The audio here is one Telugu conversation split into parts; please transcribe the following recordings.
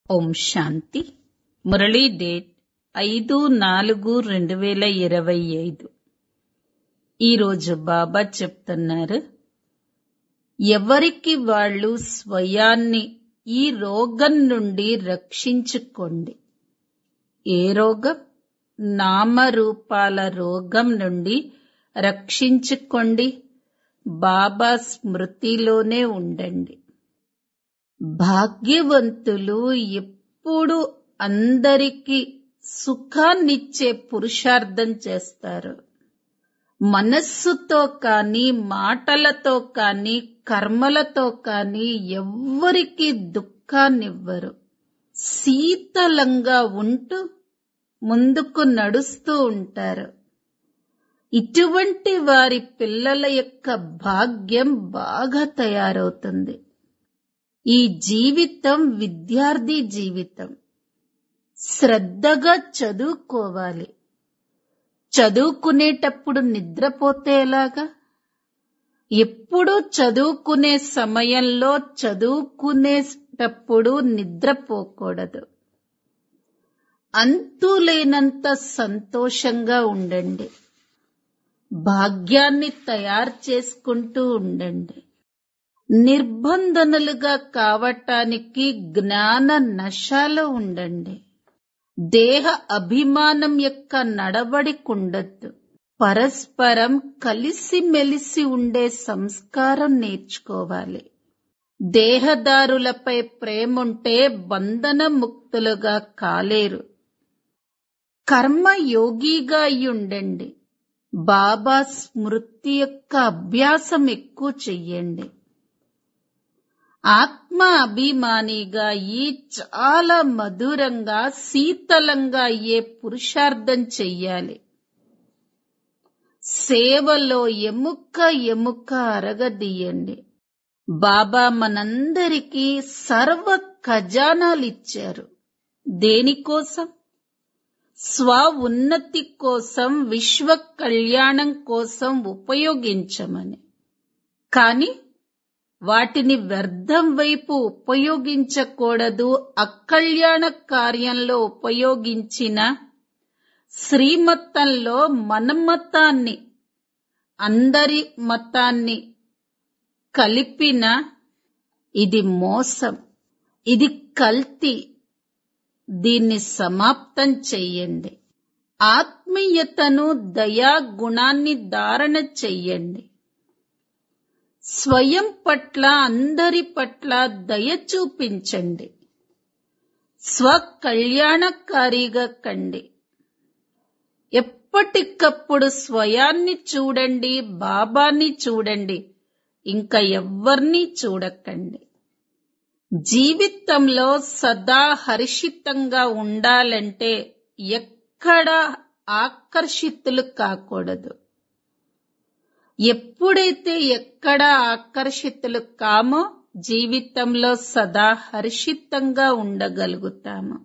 ఓం శాంతి. మురళీ డేట్ 5/4/2025. ఈరోజు బాబా చెప్తున్నారు, ఎవరికి వాళ్ళు స్వయాన్ని ఈ రోగం నుండి రక్షించుకోండి. ఏ రోగం? నామరూపాల రోగం నుండి రక్షించుకోండి. బాబా స్మృతిలోనే ఉండండి. భాగ్యవంతులు ఎప్పుడు అందరికీ సుఖాన్నిచ్చే పురుషార్థం చేస్తారు. మనస్సుతో కానీ, మాటలతో కానీ, కర్మలతో కానీ ఎవ్వరికీ దుఃఖాన్నివ్వరు. శీతలంగా ఉంటూ ముందుకు నడుస్తూ ఉంటారు. ఇటువంటి వారి పిల్లల యొక్క భాగ్యం బాగా తయారవుతుంది. ఈ జీవితం విద్యార్థి జీవితం. శ్రద్ధగా చదువుకోవాలి. చదువుకునేటప్పుడు నిద్రపోతే ఎలాగా? ఎప్పుడూ చదువుకునే సమయంలో చదువుకునేటప్పుడు నిద్రపోకూడదు. అంతులేనంత సంతోషంగా ఉండండి. భాగ్యాన్ని తయారు చేసుకుంటూ ఉండండి. నిర్బంధనులుగా కావటానికి జ్ఞాన నశలో ఉండండి. దేహ అభిమానం యొక్క నడవడికుండద్దు. పరస్పరం కలిసిమెలిసి ఉండే సంస్కారం నేర్చుకోవాలి. దేహదారులపై ప్రేముంటే బంధన ముక్తులుగా కాలేరు. కర్మయోగిగా అయ్యుండండి. బాబా స్మృతి యొక్క అభ్యాసం ఎక్కువ చెయ్యండి. ఆత్మ అభిమానిగా చాలా మధురంగా, శీతలంగా అయ్యే పురుషార్థం చెయ్యాలి. సేవలో ఎముక అరగదీయండి. బాబా మనందరికీ సర్వ ఖజానాలిచ్చారు. దేనికోసం? స్వ ఉన్నతి కోసం, విశ్వ కళ్యాణం కోసం ఉపయోగించమని. కాని వాటిని వ్యర్థం వైపు ఉపయోగించకూడదు. అకళ్యాణ కార్యంలో ఉపయోగించిన శ్రీమతంలో మన మతాన్ని, అందరి మతాన్ని కలిపిన ఇది మోసం, ఇది కల్తీ. దీన్ని సమాప్తం చెయ్యండి. ఆత్మీయతను, దయా గుణాన్ని ధారణ చెయ్యండి. స్వయం పట్ల, అందరి పట్ల దయ చూపించండి. స్వకళ్యాణకారిగా కండి. ఎప్పటికప్పుడు స్వయాన్ని చూడండి, బాబాని చూడండి. ఇంకా ఎవ్వర్నీ చూడకండి. జీవితంలో సదా హర్షితంగా ఉండాలంటే ఎక్కడా ఆకర్షితులు కాకూడదు. ఎప్పుడైతే ఎక్కడ ఆకర్షితులు కామో జీవితంలో సదా హర్షితంగా ఉండగలుగుతాము.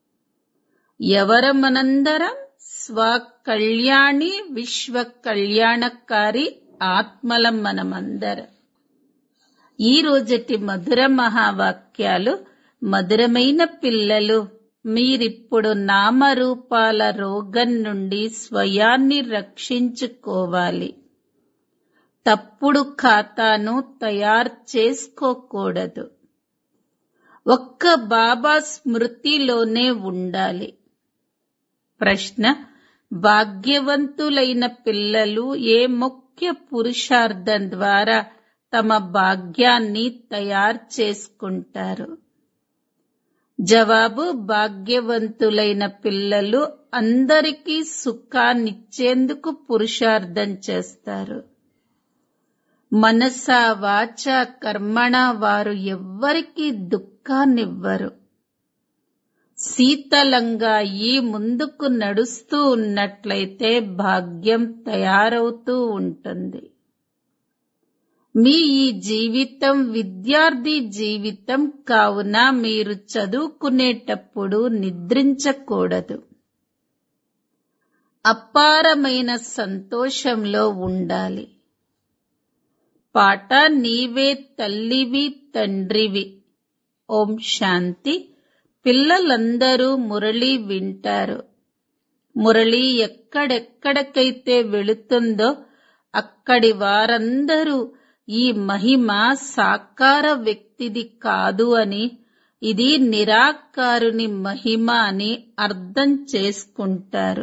ఎవరమనందరం స్వకళ్యాణి, విశ్వ కళ్యాణకారి ఆత్మలం మనమందరం. ఈ రోజటి మధుర మహావాక్యాలు. మధురమైన పిల్లలు, మీరిప్పుడు నామరూపాల రోగం నుండి స్వయాన్ని రక్షించుకోవాలి. తప్పుడు ఖాతాను తయారు చేసుకోకూడదు. ఒక్క బాబా స్మృతిలోనే ఉండాలి. ప్రశ్న: భాగ్యవంతులైన పిల్లలు ఏ ముఖ్య పురుషార్థం ద్వారా తమ భాగ్యాన్ని తయారు చేసుకుంటారు? జవాబు: భాగ్యవంతులైన పిల్లలు అందరికీ సుఖాన్నిచ్చేందుకు పురుషార్థం చేస్తారు. మనసా వాచా కర్మణ వారు ఎవ్వరికీ దుఃఖాన్నివ్వరు. శీతలంగా ఈ ముందుకు నడుస్తూ ఉన్నట్లయితే భాగ్యం తయారవుతూ ఉంటుంది. మీ ఈ జీవితం విద్యార్థి జీవితం కావున మీరు చదువుకునేటప్పుడు నిద్రించకూడదు. అపారమైన సంతోషంలో ఉండాలి. పాట: నీవే తల్లివి తండ్రివి. ఓం శాంతి. పిల్లలందరూ మురళి వింటారు. మురళి ఎక్కడెక్కడికైతే వెళుతుందో అక్కడి వారందరూ ఈ మహిమ సాకార వ్యక్తిది కాదు అని, ఇది నిరాకారుని మహిమ అని అర్థం చేసుకుంటారు.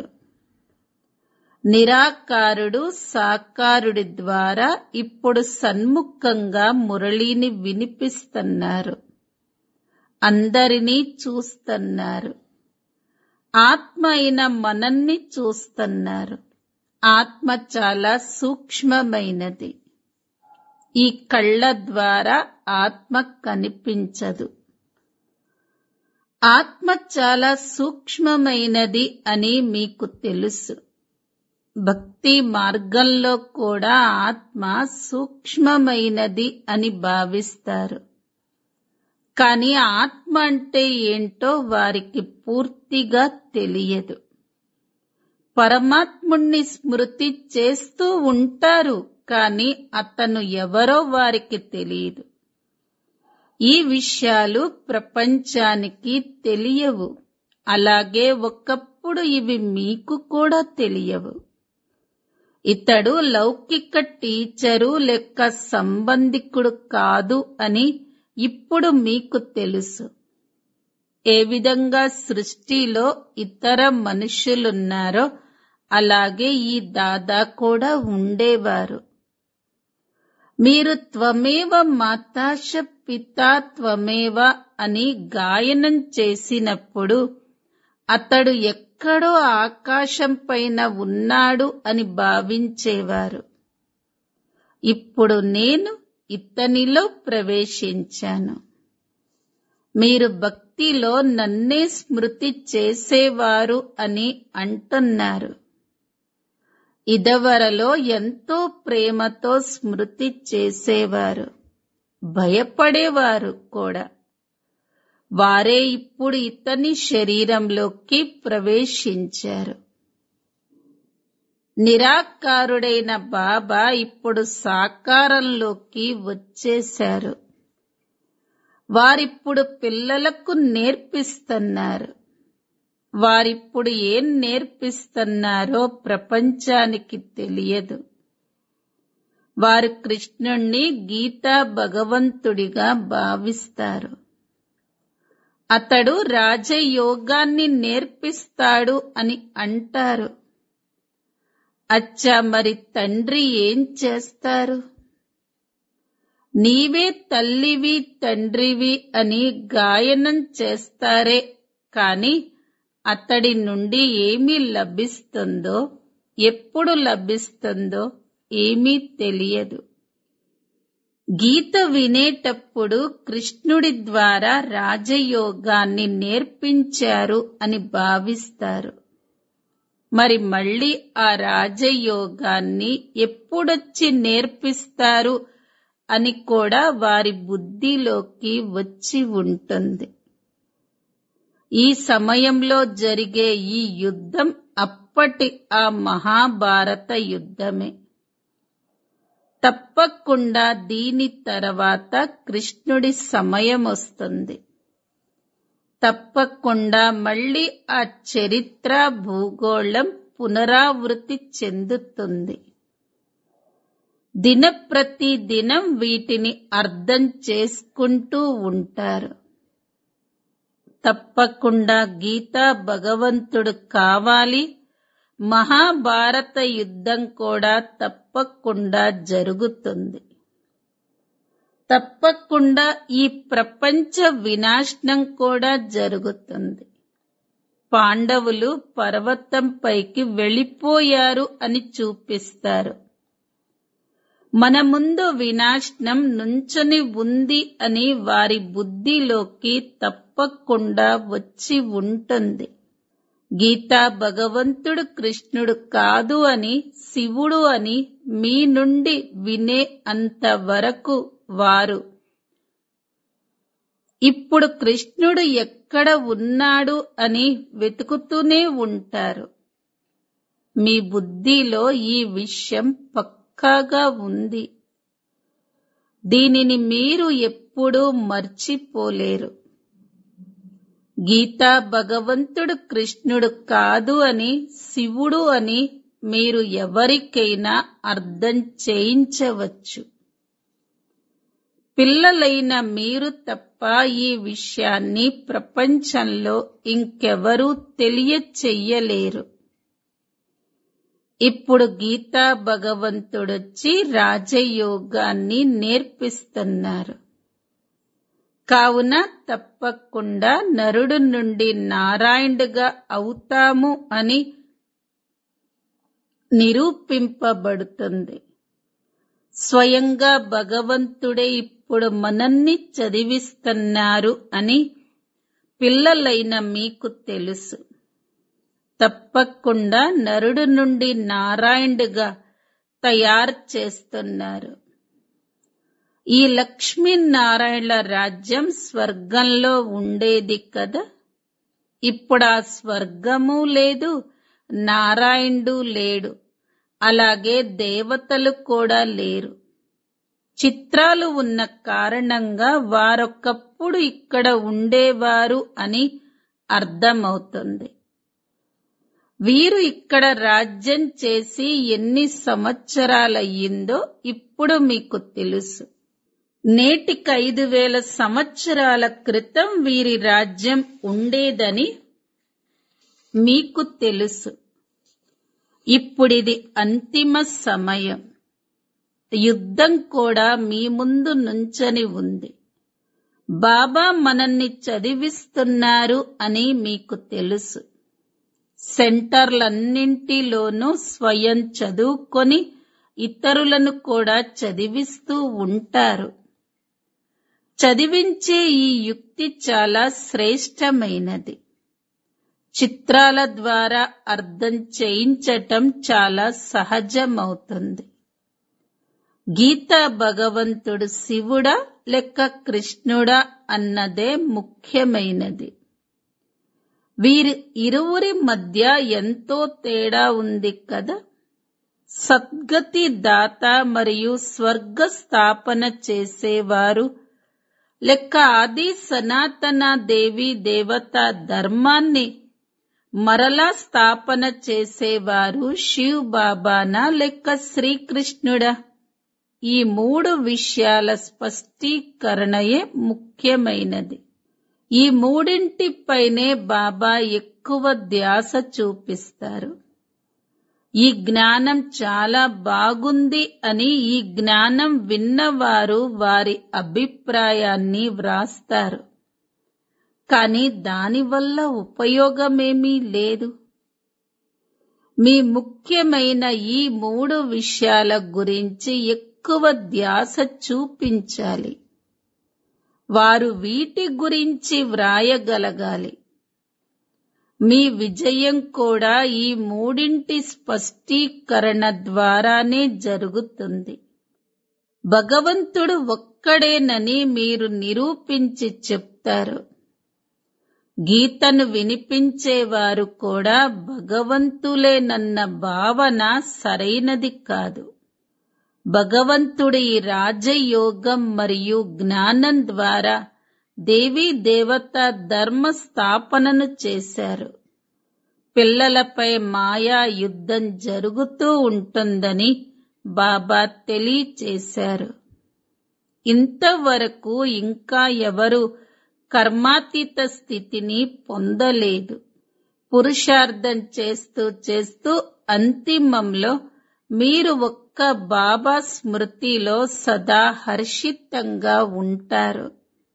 నిరాకారుడు సాకారుడి ద్వారా ఇప్పుడు సన్ముఖంగా మురళిని వినిపిస్తున్నారు. అందరినీ చూస్తున్నారు. ఆత్మ అయిన మనల్ని చూస్తున్నారు. ఆత్మ చాలా సూక్ష్మమైనది. ఈ కళ్ళ ద్వారా ఆత్మ కనిపించదు. ఆత్మ చాలా సూక్ష్మమైనది అని మీకు తెలుసు. భక్తి మార్గంలో కూడా ఆత్మ సూక్ష్మమైనది అని భావిస్తారు. కానీ ఆత్మ అంటే ఏంటో వారికి పూర్తిగా తెలియదు. పరమాత్ముణ్ణి స్మృతి చేస్తూ ఉంటారు, కానీ అతను ఎవరో వారికి తెలియదు. ఈ విషయాలు ప్రపంచానికి తెలియవు. అలాగే ఒకప్పుడు ఇవి మీకు కూడా తెలియవు. ఇతడు లౌకిక టీచరు లెక్క సంబంధికుడు కాదు అని ఇప్పుడు మీకు తెలుసు. ఏ విధంగా సృష్టిలో ఇతర మనుషులున్నారో అలాగే ఈ దాదా కూడా ఉండేవారు. మీరు త్వమేవ మాతాశ పితా త్వమేవ అని గాయనం చేసినప్పుడు అతడు ఎక్కడో ఆకాశం పైన ఉన్నాడు అని భావించేవారు. ఇప్పుడు నేను ఇతనిలో ప్రవేశించాను. మీరు భక్తిలో నన్నే స్మృతి చేసేవారు అని అంటున్నారు. ఇదివరలో ఎంతో ప్రేమతో స్మృతి చేసేవారు, భయపడేవారు కూడా. వారే ఇప్పుడు ఇతని శరీరంలోకి ప్రవేశించారు. నిరాకారుడైన బాబా ఇప్పుడు సాకారంలోకి వచ్చేశారు. వారిప్పుడు పిల్లలకు నేర్పిస్తున్నారు. వారిప్పుడు ఏం నేర్పిస్తున్నారో ప్రపంచానికి తెలియదు. వారు కృష్ణుణ్ణి గీతా భగవంతుడిగా భావిస్తారు. అతడు రాజయోగాన్ని నేర్పిస్తాడు అని అంటారు. అచ్చా, మరి తండ్రి ఏం చేస్తారు? నీవే తల్లివి తండ్రివి అని గాయనం చేస్తారే కాని అతడి నుండి ఏమి లభిస్తుందో, ఎప్పుడు లభిస్తుందో ఏమీ తెలియదు. గీత వినేటప్పుడు కృష్ణుడి ద్వారా రాజయోగాన్ని నేర్పించారు అని భావిస్తారు. మరి మళ్ళీ ఆ రాజయోగాన్ని ఎప్పుడొచ్చి నేర్పిస్తారు అని కూడా వారి బుద్ధిలోకి వచ్చి ఉంటుంది. ఈ సమయంలో జరిగే ఈ యుద్ధం అప్పటి ఆ మహాభారత యుద్ధమే. తప్పకుండా దీని తర్వాత కృష్ణుడి సమయం వస్తుంది. తప్పకుండా మళ్ళీ ఆ చరిత్ర భూగోళం పునరావృతి చెందుతుంది. దినప్రతి దినం వీటిని అర్థం చేసుకుంటూ ఉంటారు. తప్పకుండా గీతా భగవంతుడు కావాలి. మహాభారత యుద్ధం కూడా తప్పకుండా జరుగుతుంది. తప్పకుండా ఈ ప్రపంచ వినాశనం కూడా జరుగుతుంది. పాండవులు పర్వతం పైకి వెళ్ళిపోయారు అని చూపిస్తారు. మన ముందు వినాశనం నుంచొని ఉంది అని వారి బుద్ధిలోకి తప్పకుండా వచ్చి ఉంటుంది. గీతా భగవంతుడు కృష్ణుడు కాదు అని, శివుడు అని మీ నుండి వినే అంతవరకు వారు ఇప్పుడు కృష్ణుడు ఎక్కడ ఉన్నాడు అని వెతుకుతూనే ఉంటారు. మీ బుద్ధిలో ఈ విషయం పక్కాగా ఉంది. దీనిని మీరు ఎప్పుడూ మర్చిపోలేరు. గీతా భగవంతుడు కృష్ణుడు కాదు అని, శివుడు అని మీరు ఎవరికైనా అర్థం చేయించవచ్చు. పిల్లలైన మీరు తప్ప ఈ విషయాన్ని ప్రపంచంలో ఇంకెవరూ తెలియచెయ్యలేరు. ఇప్పుడు గీతా భగవంతుడొచ్చి రాజయోగాన్ని నేర్పిస్తున్నారు. కావున తప్పకుండా నరుడు నుండి నారాయణుడుగా అవుతాము అని నిరూపింపబడుతుంది. స్వయంగా భగవంతుడే ఇప్పుడు మనల్ని చదివిస్తున్నారు అని పిల్లలైన మీకు తెలుసు. తప్పకుండా నరుడు నుండి నారాయణుడుగా తయారు చేస్తున్నారు. ఈ లక్ష్మీనారాయణల రాజ్యం స్వర్గంలో ఉండేది కదా. ఇప్పుడు ఆ స్వర్గము లేదు, నారాయణుడు లేడు, అలాగే దేవతలు కూడా లేరు. చిత్రాలు ఉన్న కారణంగా వారొకప్పుడు ఇక్కడ ఉండేవారు అని అర్థమవుతుంది. వీరు ఇక్కడ రాజ్యం చేసి ఎన్ని సంవత్సరాలయ్యిందో ఇప్పుడు మీకు తెలుసు. నేటికి 5000 సంవత్సరాల క్రితం వీరి రాజ్యం ఉండేదని మీకు తెలుసు. ఇప్పుడిది అంతిమ సమయం. యుద్ధం కూడా మీ ముందు నుంచని ఉంది. బాబా మనల్ని చదివిస్తున్నారు అని మీకు తెలుసు. సెంటర్లన్నింటిలోనూ స్వయం చదువుకొని ఇతరులను కూడా చదివిస్తూ ఉంటారు. చదివించే ఈ యుక్తి చాలా శ్రేష్టమైనది. చిత్రాల ద్వారా అర్థం చేయించటం చాలా సహజమవుతుంది. గీతా భగవంతుడు శివుడా లేక కృష్ణుడా అన్నదే ముఖ్యమైనది. వీరి ఇరువురి మధ్య ఎంతో తేడా ఉంది కదా. సద్గతి దాత మరియు స్వర్గ స్థాపన చేసేవారు లెక్క ఆది సనాతన దేవి దేవత ధర్మాన్ని మరలా స్థాపన చేసేవారు శివ్ బాబానా లెక్క శ్రీకృష్ణుడా? ఈ 3 విషయాల స్పష్టీకరణయే ముఖ్యమైనది. ఈ మూడింటిపైనే బాబా ఎక్కువ ధ్యాస చూపిస్తారు. ఈ జ్ఞానం చాలా బాగుంది అని ఈ జ్ఞానం విన్నవారు వారి అభిప్రాయాన్ని వ్రాస్తారు. కానీ దానివల్ల ఉపయోగమేమీ లేదు. మీ ముఖ్యమైన ఈ 3 విషయాల గురించి ఎక్కువ ధ్యాస చూపించాలి. వారు వీటి గురించి వ్రాయగలగాలి. మీ విజయం కూడా ఈ 3 స్పష్టీకరణ ద్వారానే జరుగుతుంది. భగవంతుడు ఒక్కడేనని మీరు నిరూపించి చెప్తారు. గీతను వినిపించేవారు కూడా భగవంతులేనన్న భావన సరైనది కాదు. భగవంతుడి ఈ రాజయోగం మరియు జ్ఞానం ద్వారా దేవీ దేవత ధర్మ స్థాపనను చేశారు. పిల్లలపై మాయా యుద్ధం జరుగుతూ ఉంటుందని బాబా తెలియచేశారు. ఇంతవరకు ఇంకా ఎవరు కర్మాతీత స్థితిని పొందలేదు. పురుషార్థం చేస్తూ చేస్తూ అంతిమంలో మీరు ఒక్క బాబా స్మృతిలో సదా హర్షితంగా ఉంటారు.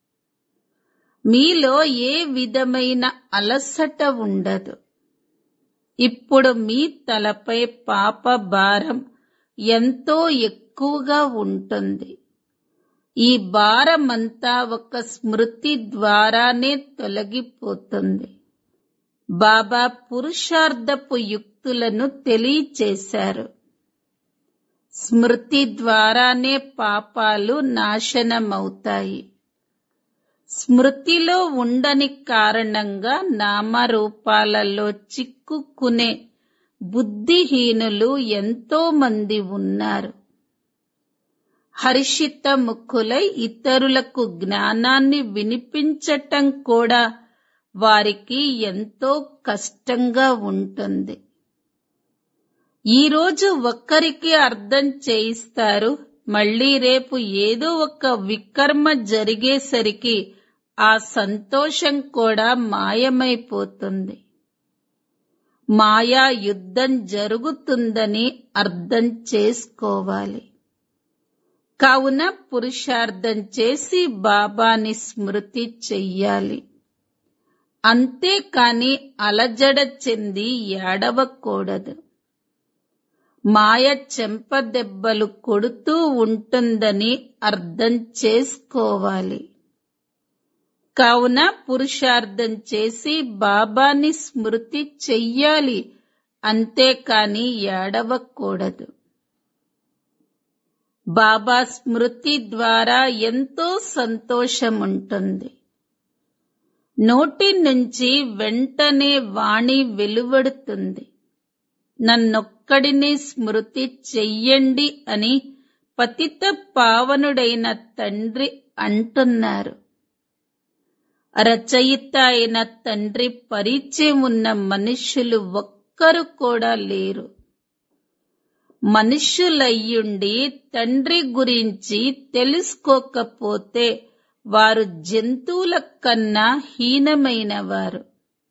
మీలో ఏ విధమైన అలసట ఉండదు. ఇప్పుడు మీ తలపై పాప భారం ఎంతో ఎక్కువగా ఉంటుంది. ఈ భారమంతా ఒక స్మృతి ద్వారానే తొలగిపోతుంది. బాబా పురుషార్థపు యుక్తులను తెలియచేశారు. స్మృతి ద్వారానే పాపాలు నాశనమవుతాయి. స్మృతిలో ఉండని కారణంగా నామరూపాలలో చిక్కుకునే బుద్ధిహీనులు ఎంతో మంది ఉన్నారు. హర్షిత ముఖులై ఇతరులకు జ్ఞానాన్ని వినిపించటం కూడా వారికి ఎంతో కష్టంగా ఉంటుంది. ఈరోజు ఒక్కరికి అర్థం చేయిస్తారు, మళ్ళీ రేపు ఏదో ఒక వికర్మ జరిగేసరికి ఆ సంతోషం కూడా మాయమైపోతుంది. మాయా యుద్ధం జరుగుతుందని అర్థం చేసుకోవాలి. కావున పురుషార్థం చేసి బాబాని స్మృతి చెయ్యాలి. అంతేకాని అలజడ చెంది ఏడవకూడదు. మాయ చెంపదెబ్బలు కొడుతూ ఉంటుందని అర్థం చేసుకోవాలి. కావున పురుషార్థం చేసి బాబాని స్మృతి చెయ్యాలి, అంతేకాని ఏడవకూడదు. బాబా స్మృతి ద్వారా ఎంతో సంతోషముంటుంది. నోటి నుంచి వెంటనే వాణి వెలువడుతుంది. నన్నొక్కడిని స్మృతి చెయ్యండి అని పతిత పావనుడైన తండ్రి అంటున్నారు. రచయిత అయిన తండ్రి పరిచయం ఉన్న మనుష్యులు ఒక్కరు కూడా లేరు. మనుష్యులయ్యుండి తండ్రి గురించి తెలుసుకోకపోతే వారు జంతువుల కన్నా హీనమైనవారు.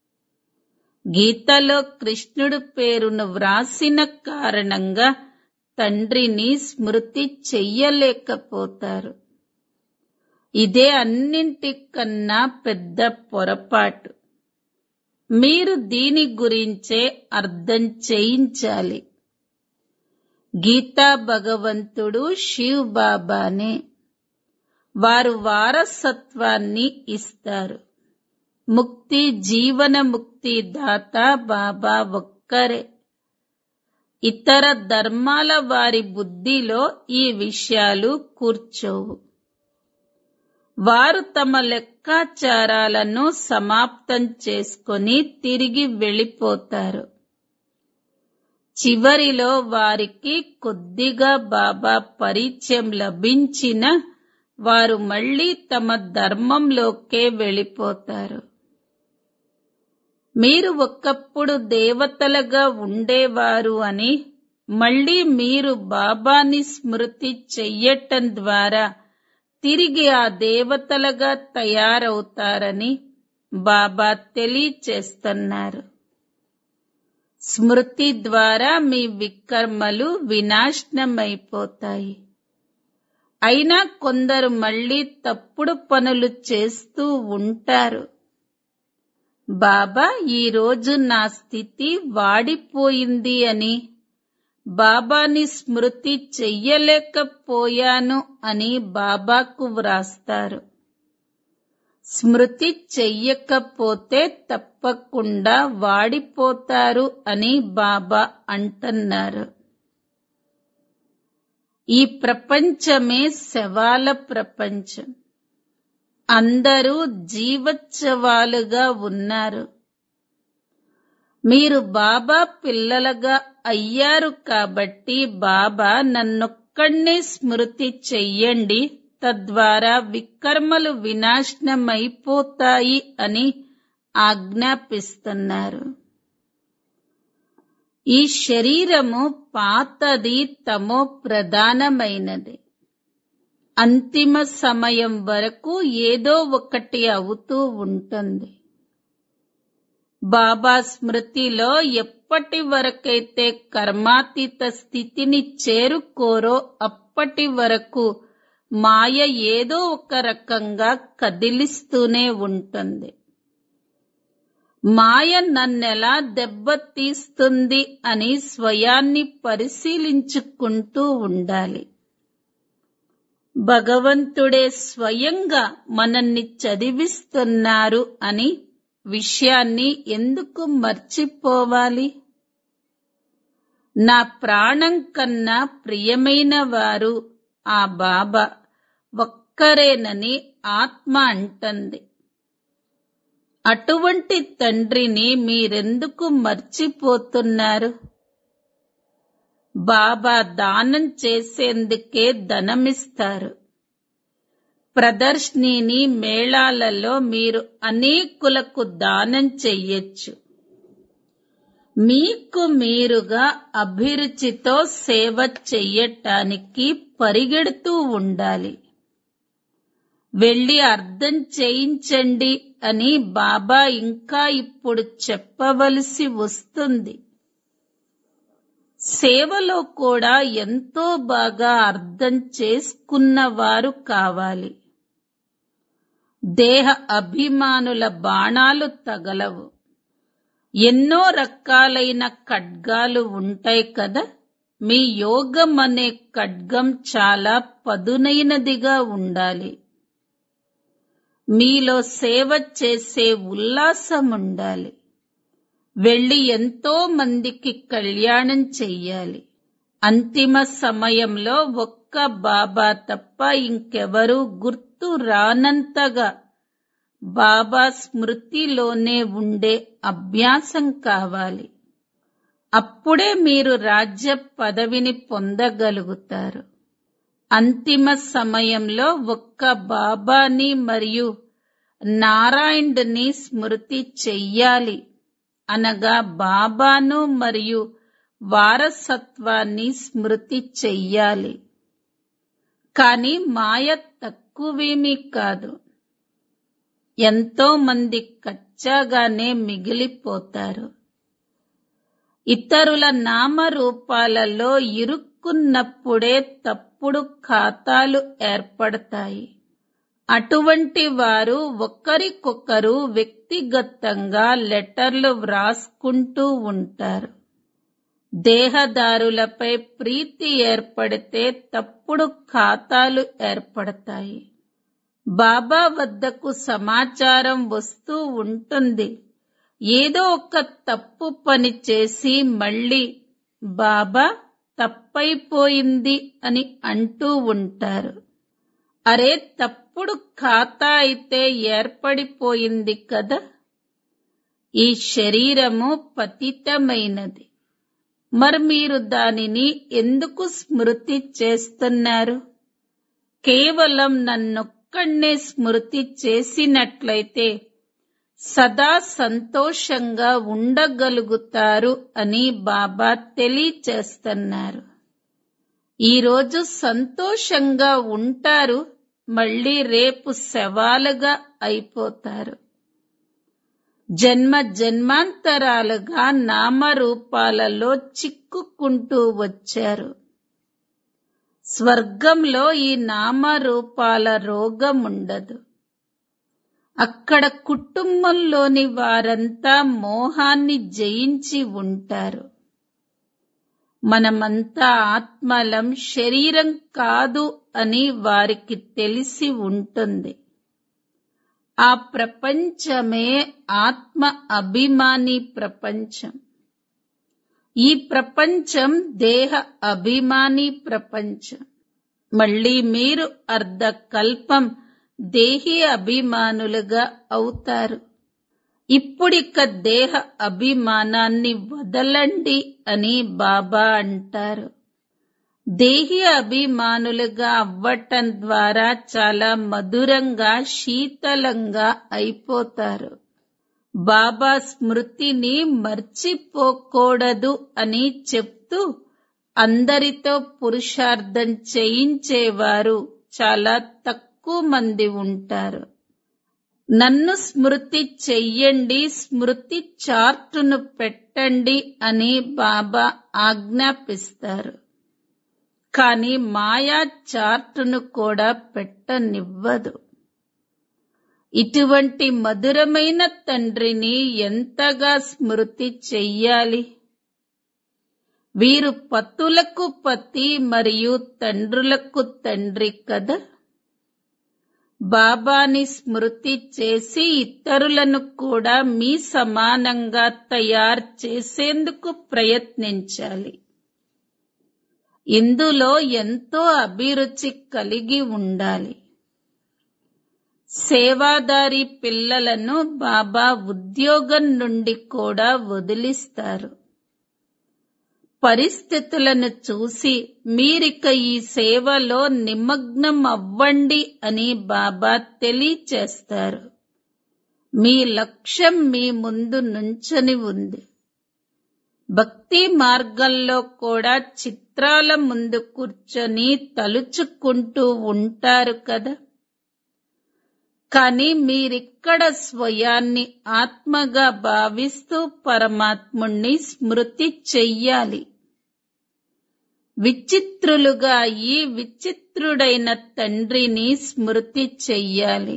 గీతలో కృష్ణుడు పేరును వ్రాసిన కారణంగా తండ్రిని స్మృతి చెయ్యలేకపోతారు. ఇదే అన్నింటికన్నా పెద్ద పొరపాటు. మీరు దీని గురించే అర్థం చేయించాలి. గీతా భగవంతుడు శివ్ బాబానే. వారు వారసత్వాన్ని ఇస్తారు. ముక్తి జీవన ముక్తి దాత బాబా ఒక్కరే. ఇతర ధర్మాల వారి బుద్ధిలో ఈ విషయాలు కూర్చోవు. వారు తమ లెక్కాచారాలను సమాప్తం చేసుకొని తిరిగి వెళ్ళిపోతారు. చివరిలో వారికి కొద్దిగా బాబా పరిచయం లభించిన వారు మళ్ళీ తమ ధర్మంలోకే వెళ్ళిపోతారు. మీరు ఒకప్పుడు దేవతలుగా ఉండేవారు అని, మళ్ళీ మీరు బాబాని స్మృతి చెయ్యటం ద్వారా తిరిగి ఆ దేవతలుగా తయారవుతారని బాబా తెలియచేస్తున్నారు. స్మృతి ద్వారా మీ వికర్మలు వినాశనమైపోతాయి. అయినా కొందరు మళ్ళీ తప్పుడు పనులు చేస్తూ ఉంటారు. బాబా ఈరోజు నా స్థితి వాడిపోయింది అని, బాబాని స్మృతి చెయ్యలేకపోయాను అని బాబాకు వ్రాస్తారు. స్మృతి చెయ్యకపోతే తప్పకుండా వాడిపోతారు అని బాబా అంటున్నారు. ఈ ప్రపంచమే శవాల ప్రపంచం. అందరూ జీవోత్సవాలుగా ఉన్నారు. మీరు బాబా పిల్లలుగా అయ్యారు కాబట్టి బాబా నన్నొక్కడే స్మృతి చెయ్యండి, తద్వారా వికర్మలు వినాశనమైపోతాయి అని ఆజ్ఞాపిస్తున్నారు. ఈ శరీరము పాతది, తమో ప్రధానమైనది. అంతిమ సమయం వరకు ఏదో ఒకటి అవుతూ ఉంటుంది. బాబా స్మృతిలో ఎప్పటి వరకైతే కర్మాతీత స్థితిని చేరుకోరో అప్పటి వరకు మాయ ఏదో ఒక రకంగా కదిలిస్తూనే ఉంటుంది. మాయ నన్నెలా దెబ్బతీస్తుంది అని స్వయాన్ని పరిశీలించుకుంటూ ఉండాలి. భగవంతుడే స్వయంగా మనల్ని చదివిస్తున్నారు అని విషయాన్ని ఎందుకు మర్చిపోవాలి? నా ప్రాణం కన్నా ప్రియమైన వారు ఆ బాబా ఒక్కరేనని ఆత్మ అంటుంది. అటువంటి తండ్రిని మీరెందుకు మర్చిపోతున్నారు? బాబా దానం చేసేందుకే ధనమిస్తారు. ప్రదర్శిని మేళాలలో మీరు అనేకులకు దానం చెయ్యొచ్చు. మీకు మీరుగా అభిరుచితో సేవ చెయ్యటానికి పరిగెడుతూ ఉండాలి. వెళ్ళి అర్థం చేయించండి అని బాబా ఇంకా ఇప్పుడు చెప్పవలసి వస్తుంది. సేవలో కూడా ఎంతో బాగా అర్థం చేసుకున్నవారు కావాలి. దేహ అభిమానుల బాణాలు తగలవు. ఎన్నో రకాలైన ఖడ్గాలు ఉంటాయి కదా. మీ యోగం అనే ఖడ్గం చాలా పదునైనదిగా ఉండాలి. మీలో సేవ చేసే ఉల్లాసం ఉండాలి. వెళ్ళి ఎంతో మందికి కళ్యాణం చెయ్యాలి. అంతిమ సమయంలో ఒక్క బాబా తప్ప ఇంకెవరూ గుర్తు రానంతగా బాబా స్మృతిలోనే ఉండే అభ్యాసం కావాలి. అప్పుడే మీరు రాజ్య పదవిని పొందగలుగుతారు. అంతిమ సమయంలో ఒక్క బాబాని మరియు నారాయణుని స్మృతి చెయ్యాలి. అనగా బాబాను మరియు వారసత్వాన్ని స్మృతి చెయ్యాలి. కాని మాయ తక్కువేమీ కాదు. ఎంతో మంది కచ్చాగానే మిగిలిపోతారు. ఇతరుల నామరూపాలలో ఇరుక్కున్నప్పుడే తప్పుడు ఖాతాలు ఏర్పడతాయి. అటువంటి వారు ఒకరికొకరు వ్యక్తిగతంగా లెటర్లు వ్రాసుకుంటూ ఉంటారు. దేహదారులపై ప్రీతి ఏర్పడితే తప్పుడు ఖాతాలు ఏర్పడతాయి. బాబా వద్దకు సమాచారం వస్తూ ఉంటుంది. ఏదో ఒక తప్పు పని చేసి మళ్ళీ బాబా తప్పైపోయింది అని అంటూ ఉంటారు. అరే, తప్పుడు ఖాతా అయితే ఏర్పడిపోయింది కదా. ఈ శరీరము పతితమైనది. మరి మీరు దానిని ఎందుకు స్మృతి చేస్తున్నారు? కేవలం నన్నొక్కడే స్మృతి చేసినట్లయితే సదా సంతోషంగా ఉండగలుగుతారు అని బాబా తెలియచేస్తున్నారు. ఈరోజు సంతోషంగా ఉంటారు, మళ్ళీ రేపు శవాలుగా అయిపోతారు. జన్మ జన్మాంతరాలుగా నామరూపాలలో చిక్కుకుంటూ వచ్చారు. స్వర్గంలో ఈ నామరూపాల రోగం ఉండదు. అక్కడ కుటుంబంలోని వారంతా మోహాన్ని జయించి ఉంటారు. మనమంతా ఆత్మలం, శరీరం కాదు అని వారికి తెలిసి ఉంటుంది. ఆ ప్రపంచమే ఆత్మ అభిమాని ప్రపంచం. ఈ ప్రపంచం దేహ అభిమాని ప్రపంచం. మళ్ళీ మీరు అర్ధకల్పం దేహి అభిమానులుగా అవుతారు. ఇప్పుడిక దేహ అభిమానాన్ని వదలండి అని బాబా అంటారు. దేహి అభిమానులుగా అవ్వటం ద్వారా చాలా మధురంగా, శీతలంగా అయిపోతారు. బాబా స్మృతిని మర్చిపోకూడదు అని చెప్తూ అందరితో పురుషార్థం చేయించేవారు చాలా తక్కువ మంది ఉంటారు. నన్ను స్మృతి చెయ్యండి, స్మృతి చార్టును పెట్టండి అని బాబా ఆజ్ఞాపిస్తారు. కానీ మాయా చార్టును కూడా పెట్టనివ్వదు. ఇటువంటి మధురమైన తండ్రిని ఎంతగా స్మృతి చెయ్యాలి? వీరు పతులకు పతి మరియు తండ్రులకు తండ్రి కదా. బాబాని స్మృతి చేసి ఇతరులను కూడా మీ సమానంగా తయారు చేసేందుకు ప్రయత్నించాలి. ఇందులో ఎంతో అభిరుచి కలిగి ఉండాలి. సేవాదారి పిల్లలను బాబా ఉద్యోగం నుండి కూడా వదిలిస్తారు. పరిస్థితులను చూసి మీరిక ఈ సేవలో నిమగ్నం అవ్వండి అని బాబా తెలియచేస్తారు. మీ లక్ష్యం మీ ముందు నుంచని ఉంది. భక్తి మార్గంలో కూడా చిత్రాల ముందు కూర్చొని తలుచుకుంటూ ఉంటారు కదా. కానీ మీరిక్కడ స్వయాన్ని ఆత్మగా భావిస్తూ పరమాత్ముణ్ణి స్మృతి చెయ్యాలి. విచిత్రులుగా ఈ విచిత్రుడైన తండ్రిని స్మృతి చెయ్యాలి.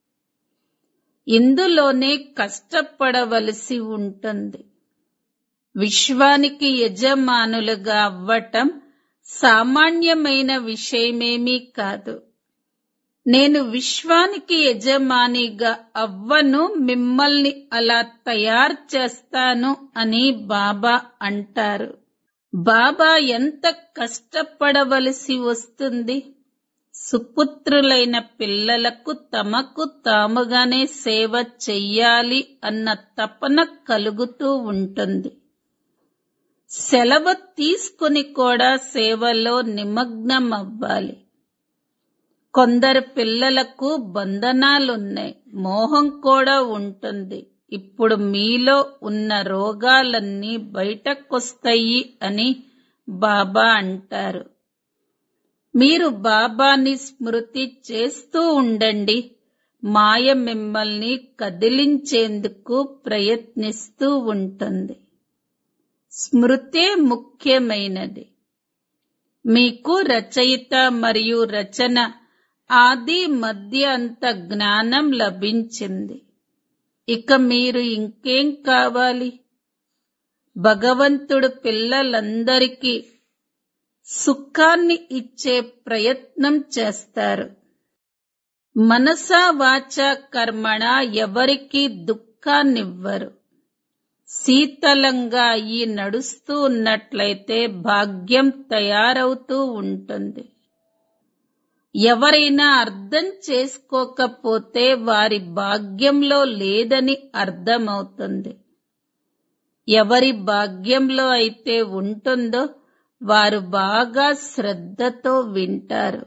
ఇందులోనే కష్టపడవలసి ఉంటుంది. విశ్వానికి యజమానులుగా అవ్వటం సామాన్యమైన విషయమేమీ కాదు. నేను విశ్వానికి యజమానిగా అవ్వను, మిమ్మల్ని అలా తయారు చేస్తాను అని బాబా అంటారు. బాబా ఎంత కష్టపడవలసి వస్తుంది. సుపుత్రులైన పిల్లలకు తమకు తాముగానే సేవ చెయ్యాలి అన్న తపన కలుగుతూ ఉంటుంది. సెలవు తీసుకుని కూడా సేవలో నిమగ్నం అవ్వాలి. కొందరు పిల్లలకు బంధనాలున్నాయి, మోహం కూడా ఉంటుంది. ఇప్పుడు మీలో ఉన్న రోగాలన్నీ బయటకొస్తాయి అని బాబా అంటారు. మీరు బాబాని స్మృతి చేస్తూ ఉండండి. మాయ మిమ్మల్ని కదిలించేందుకు ప్రయత్నిస్తూ ఉంటుంది. స్మృతే ముఖ్యమైనది. మీకు రచయిత మరియు రచన ఆది మధ్య అంత జ్ఞానం లభించింది. ఇక మీరు ఇంకేం కావాలి? భగవంతుడు పిల్లలందరికీ సుఖాన్ని ఇచ్చే ప్రయత్నం చేస్తారు. మనసా వాచా కర్మణ ఎవరికీ దుఃఖాన్నివ్వరు. శీతలంగా ఈ నడుస్తూ ఉన్నట్లయితే భాగ్యం తయారవుతూ ఉంటుంది. ఎవరైనా అర్థం చేసుకోకపోతే వారి భాగ్యంలో లేదని అర్థమవుతుంది. ఎవరి భాగ్యంలో అయితే ఉంటుందో వారు బాగా శ్రద్ధతో వింటారు.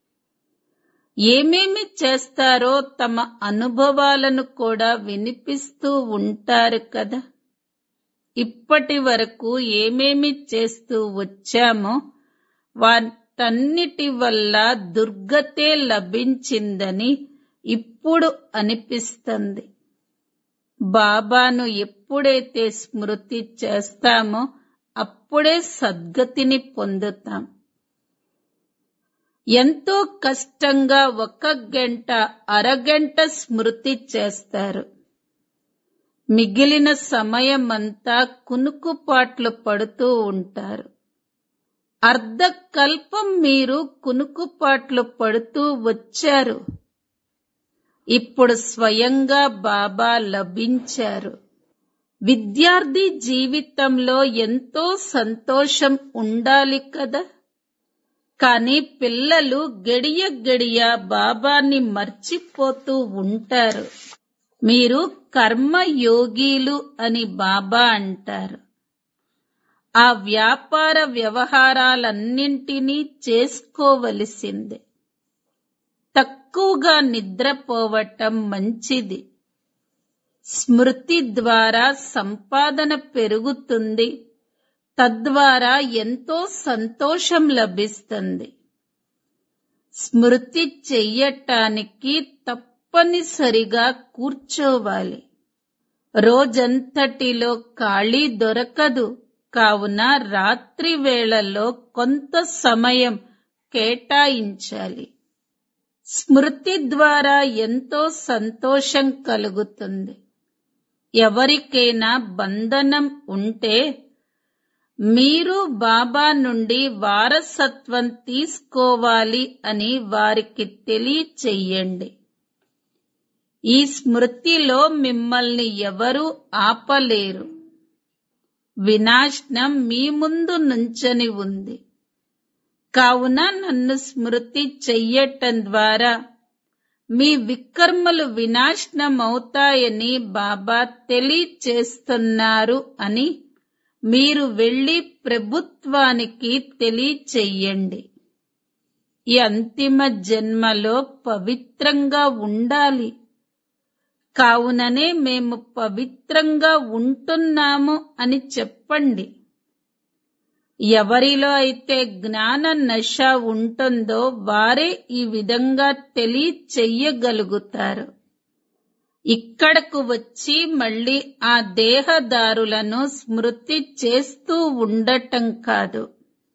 ఏమేమి చేస్తారో తమ అనుభవాలను కూడా వినిపిస్తూ ఉంటారు కదా. ఇప్పటి వరకు ఏమేమి చేస్తూ వచ్చామో వాటన్నిటి వల్ల దుర్గతే లభించిందని ఇప్పుడు అనిపిస్తుంది. బాబాను ఎప్పుడైతే స్మృతి చేస్తామో అప్పుడే సద్గతిని పొందుతాం. ఎంతో కష్టంగా 1 గంట అరగంట స్మృతి చేస్తారు. మిగిలిన సమయమంతా కునుకుపాట్లు పడుతూ ఉంటారు. అర్ధకల్పం మీరు కునుకుపాట్లు పడుతూ వచ్చారు. ఇప్పుడు స్వయంగా బాబా లభించారు. విద్యార్థి జీవితంలో ఎంతో సంతోషం ఉండాలి కదా. కానీ పిల్లలు గడియ గడియ బాబాని మర్చిపోతూ ఉంటారు. మీరు కర్మయోగీలు అని బాబా అంటారు. ఆ వ్యాపార వ్యవహారాలన్నింటినీ చేసుకోవలసిందే. తక్కువగా నిద్రపోవటం మంచిది. స్మృతి ద్వారా సంపాదన పెరుగుతుంది. తద్వారా ఎంతో సంతోషం లభిస్తుంది. స్మృతి చెయ్యటానికి తప్పనిసరిగా కూర్చోవాలి. రోజంతటిలో ఖాళీ దొరకదు. కావున రాత్రి వేళలో కొంత సమయం కేటాయించాలి. స్మృతి ద్వారా ఎంతో సంతోషం కలుగుతుంది. ఎవరికైనా బంధనం ఉంటే మీరు బాబా నుండి వారసత్వం తీసుకోవాలి అని వారికి తెలియచెయ్యండి. ఈ స్మృతిలో మిమ్మల్ని ఎవరూ ఆపలేరు. వినాశనం మీ ముందు నుంచని ఉంది. కావున నన్ను స్మృతి చెయ్యటం ద్వారా మీ వికర్మలు వినాశనమవుతాయని బాబా తెలియచేస్తున్నారు అని మీరు వెళ్లి ప్రభుత్వానికి తెలియచెయ్యండి. ఈ అంతిమ జన్మలో పవిత్రంగా ఉండాలి. కావుననే మేము పవిత్రంగా ఉంటున్నాము అని చెప్పండి. ఎవరిలో అయితే జ్ఞాన నశ ఉంటుందో వారే ఈ విధంగా తెలియచెయ్యగలుగుతారు. ఇక్కడకు వచ్చి మళ్ళీ ఆ దేహదారులను స్మృతి చేస్తూ ఉండటం కాదు,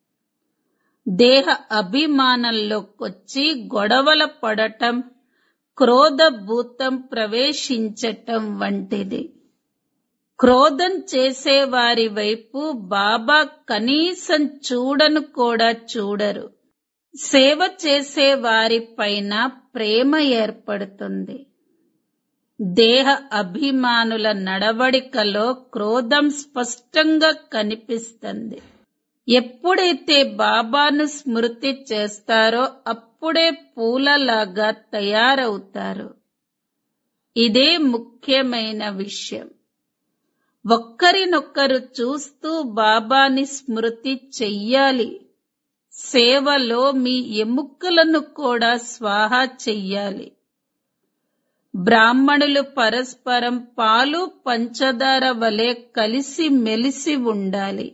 దేహ అభిమానంలోకొచ్చి గొడవల పడటం, క్రోధభూతం ప్రవేశించటం వంటిది. క్రోధం చేసేవారి వైపు బాబా కనీసం చూడను కూడా చూడరు. సేవ చేసే వారిపైన ప్రేమ ఏర్పడుతుంది. దేహ అభిమానుల నడవడికలో క్రోధం స్పష్టంగా కనిపిస్తుంది. ఎప్పుడైతే బాబాను స్మృతి చేస్తారో అప్పుడే పూలలాగా తయారవుతారు. ఇదే ముఖ్యమైన విషయం. ఒక్కరినొక్కరు చూస్తూ బాబాని స్మృతి చెయ్యాలి. సేవలో మీ ఎముకలను కూడా స్వాహా చెయ్యాలి. బ్రాహ్మణులు పరస్పరం పాలు పంచదార వలె కలిసి మెలిసి ఉండాలి.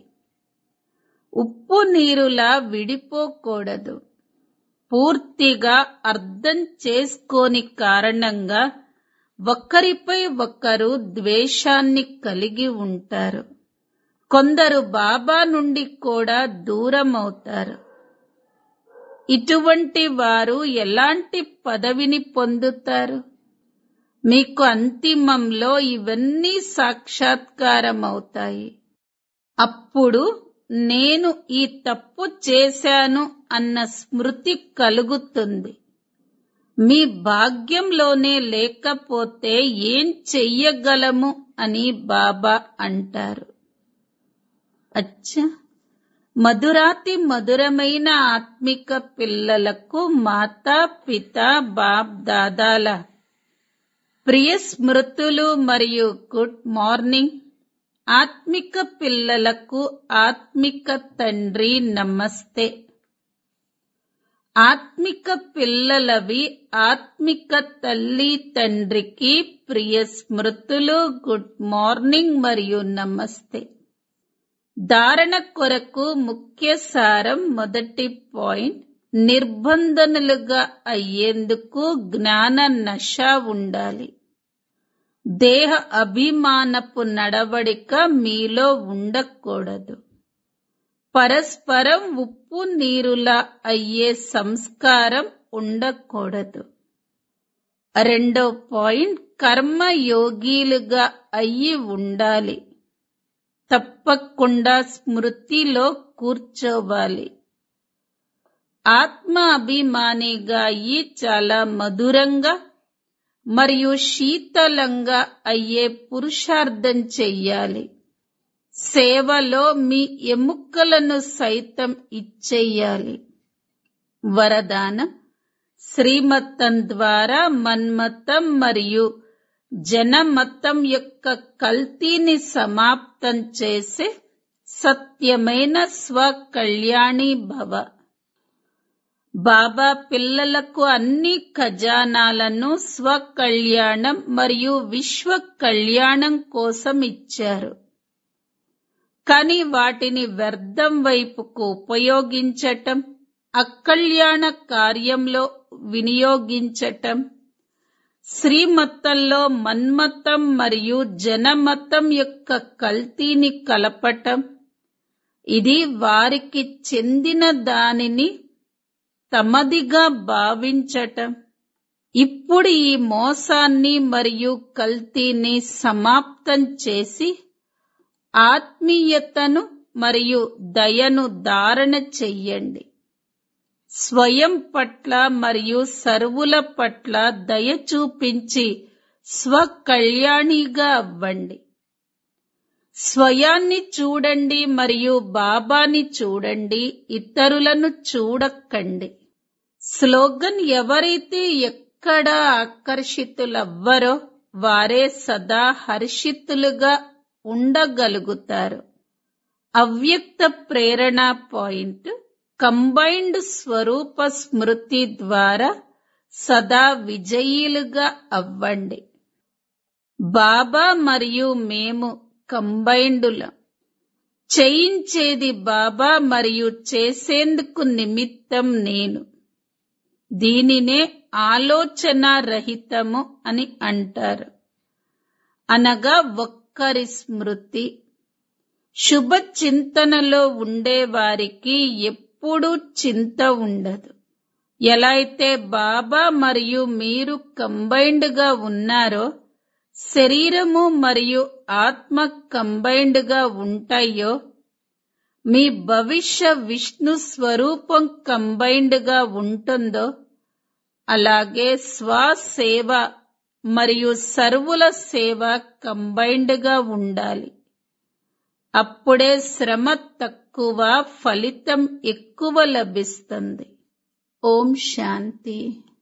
ఉప్పు నీరులా విడిపోకూడదు. పూర్తిగా అర్థం చేసుకోని కారణంగా ఒకరిపై ఒకరు ద్వేషాన్ని కలిగి ఉంటారు. కొందరు బాబా నుండి కూడా దూరమవుతారు. ఇటువంటి వారు ఎలాంటి పదవిని పొందుతారు? మీకు అంతిమంలో ఇవన్నీ సాక్షాత్కారమవుతాయి. అప్పుడు నేను ఈ తప్పు చేశాను అన్న స్మృతి కలుగుతుంది. మీ భాగ్యంలోనే లేకపోతే ఏం చెయ్యగలము అని బాబా అంటారు. అచ్చా, మధురాతి మధురమైన ఆత్మిక పిల్లలకు మాతా పిత బాప్ దాదాల ప్రియ స్మృతులు మరియు గుడ్ మార్నింగ్. ఆత్మిక పిల్లలకు ఆత్మిక తండ్రి నమస్తే. ఆత్మిక పిల్లలవి ఆత్మిక తల్లి తండ్రికి ప్రియ స్మృతులు, గుడ్ మార్నింగ్ మరియు నమస్తే. ధారణ కొరకు ముఖ్య సారం. మొదటి పాయింట్, నిర్బంధనులుగా అయ్యేందుకు జ్ఞాన నశ ఉండాలి. దేహ అభిమానపు నడవడిక మీలో ఉండకూడదు. పరస్పరం ఉప్పు నీరులా అయ్యే సంస్కారం ఉండకూడదు. రెండో పాయింట్, కర్మయోగిలుగా అయ్యి ఉండాలి. తప్పకుండా స్మృతిలో కూర్చోవాలి. ఆత్మ అభిమానిగా అయ్యి చాలా మధురంగా మరియు శీతలంగా అయ్యే పురుషార్థం చెయ్యాలి. సేవలో మీ ఎముకలను సైతం ఇచ్చేయాలి. వరదానం. శ్రీమతం ద్వారా మన్మతం మరియు జనమతం యొక్క కల్తీని సమాప్తం చేసే సత్యమైన స్వకళ్యాణి భవ. బాబా పిల్లలకు అన్ని ఖజానాలను స్వకళ్యాణం మరియు విశ్వ కళ్యాణం కోసం ఇచ్చారు. కానీ వాటిని వ్యర్థం వైపుకు ఉపయోగించటం, అకళ్యాణ కార్యంలో వినియోగించటం, శ్రీమతంలో మన్మతం మరియు జనమతం యొక్క కల్తీని కలపటం, ఇది వారికి చెందిన దానిని తమదిగా భావించటం. ఇప్పుడు ఈ మోసాన్ని మరియు కల్తీని సమాప్తం చేసి ఆత్మీయతను మరియు దయను ధారణ చెయ్యండి. స్వయం పట్ల మరియు సర్వుల పట్ల దయ చూపించి స్వకళ్యాణిగా అవ్వండి. స్వయాన్ని చూడండి మరియు బాబాని చూడండి, ఇతరులను చూడకండి. స్లోగన్. ఎవరైతే ఎక్కడ ఆకర్షితులవ్వరో వారే సదా హర్షితులుగా ఉండగలుగుతారు. అవ్యక్త ప్రేరణ పాయింట్ కంబైన్డ్ స్వరూప స్మృతి ద్వారా సదా విజయీలుగా అవ్వండి. బాబా మరియు మేము కంబైన్డులం. చేయించేది బాబా మరియు చేసేందుకు నిమిత్తం నేను. దీనినే ఆలోచన రహితము అని అంటారు, అనగా ఒక్కరి స్మృతి. శుభ చింతనలో ఉండేవారికి ఎప్పుడూ చింత ఉండదు. ఎలా అయితే బాబా మరియు మీరు కంబైన్డ్ గా ఉన్నారో, శరీరము మరియు ఆత్మ కంబైన్డ్ గా ఉంటాయో, మీ భవిష్య విష్ణు స్వరూపం కంబైన్డ్ గా ఉంటుందో, అలాగే స్వసేవ మరియు సర్వుల సేవ కంబైన్డ్ గా ఉండాలి. అప్పుడే శ్రమ తక్కువ, ఫలితం ఎక్కువ లభిస్తుంది. ఓం శాంతి.